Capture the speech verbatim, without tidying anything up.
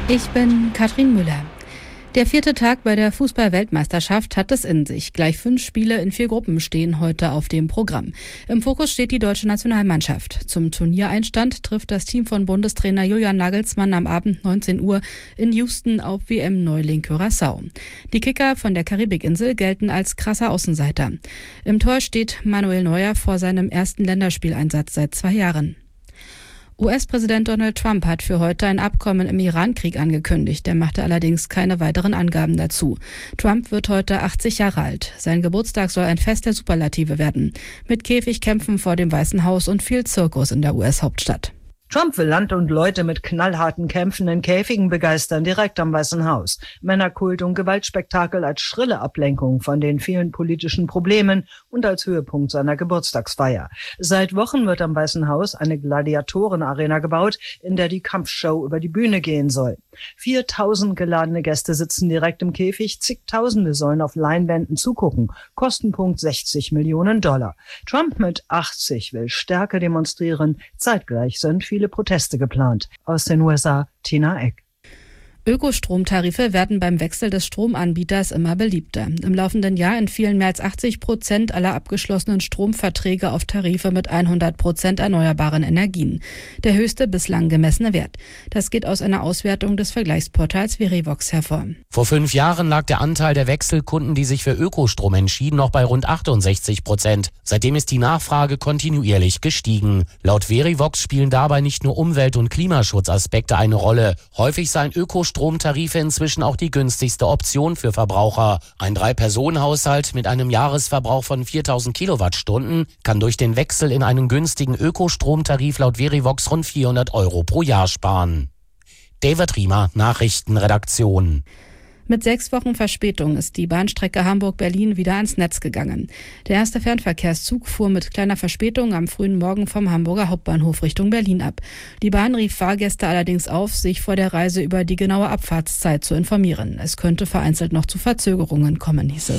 Ich bin Katrin Müller. Der vierte Tag bei der Fußball-Weltmeisterschaft hat es in sich. Gleich fünf Spiele in vier Gruppen stehen heute auf dem Programm. Im Fokus steht die deutsche Nationalmannschaft. Zum Turniereinstand trifft das Team von Bundestrainer Julian Nagelsmann am Abend neunzehn Uhr in Houston auf W M-Neuling Curaçao. Die Kicker von der Karibikinsel gelten als krasser Außenseiter. Im Tor steht Manuel Neuer vor seinem ersten Länderspieleinsatz seit zwei Jahren. U S-Präsident Donald Trump hat für heute ein Abkommen im Iran-Krieg angekündigt. Er machte allerdings keine weiteren Angaben dazu. Trump wird heute achtzig Jahre alt. Sein Geburtstag soll ein Fest der Superlative werden. Mit Käfigkämpfen vor dem Weißen Haus und viel Zirkus in der U S-Hauptstadt. Trump will Land und Leute mit knallharten Kämpfen in Käfigen begeistern, direkt am Weißen Haus. Männerkult und Gewaltspektakel als schrille Ablenkung von den vielen politischen Problemen und als Höhepunkt seiner Geburtstagsfeier. Seit Wochen wird am Weißen Haus eine Gladiatorenarena gebaut, in der die Kampfshow über die Bühne gehen soll. viertausend geladene Gäste sitzen direkt im Käfig, zigtausende sollen auf Leinwänden zugucken. Kostenpunkt sechzig Millionen Dollar. Trump mit achtzig will Stärke demonstrieren, zeitgleich sind viele Proteste geplant. Aus den U S A, Tina Eck. Ökostromtarife werden beim Wechsel des Stromanbieters immer beliebter. Im laufenden Jahr entfielen mehr als achtzig Prozent aller abgeschlossenen Stromverträge auf Tarife mit hundert Prozent erneuerbaren Energien. Der höchste bislang gemessene Wert. Das geht aus einer Auswertung des Vergleichsportals Verivox hervor. Vor fünf Jahren lag der Anteil der Wechselkunden, die sich für Ökostrom entschieden, noch bei rund achtundsechzig Prozent. Seitdem ist die Nachfrage kontinuierlich gestiegen. Laut Verivox spielen dabei nicht nur Umwelt- und Klimaschutzaspekte eine Rolle. Häufig seien Ökostrom Stromtarife inzwischen auch die günstigste Option für Verbraucher. Ein Drei-Personen-Haushalt mit einem Jahresverbrauch von viertausend Kilowattstunden kann durch den Wechsel in einen günstigen Ökostromtarif laut Verivox rund vierhundert Euro pro Jahr sparen. David Riemer, Nachrichtenredaktion. Mit sechs Wochen Verspätung ist die Bahnstrecke Hamburg-Berlin wieder ans Netz gegangen. Der erste Fernverkehrszug fuhr mit kleiner Verspätung am frühen Morgen vom Hamburger Hauptbahnhof Richtung Berlin ab. Die Bahn rief Fahrgäste allerdings auf, sich vor der Reise über die genaue Abfahrtszeit zu informieren. Es könnte vereinzelt noch zu Verzögerungen kommen, hieß es.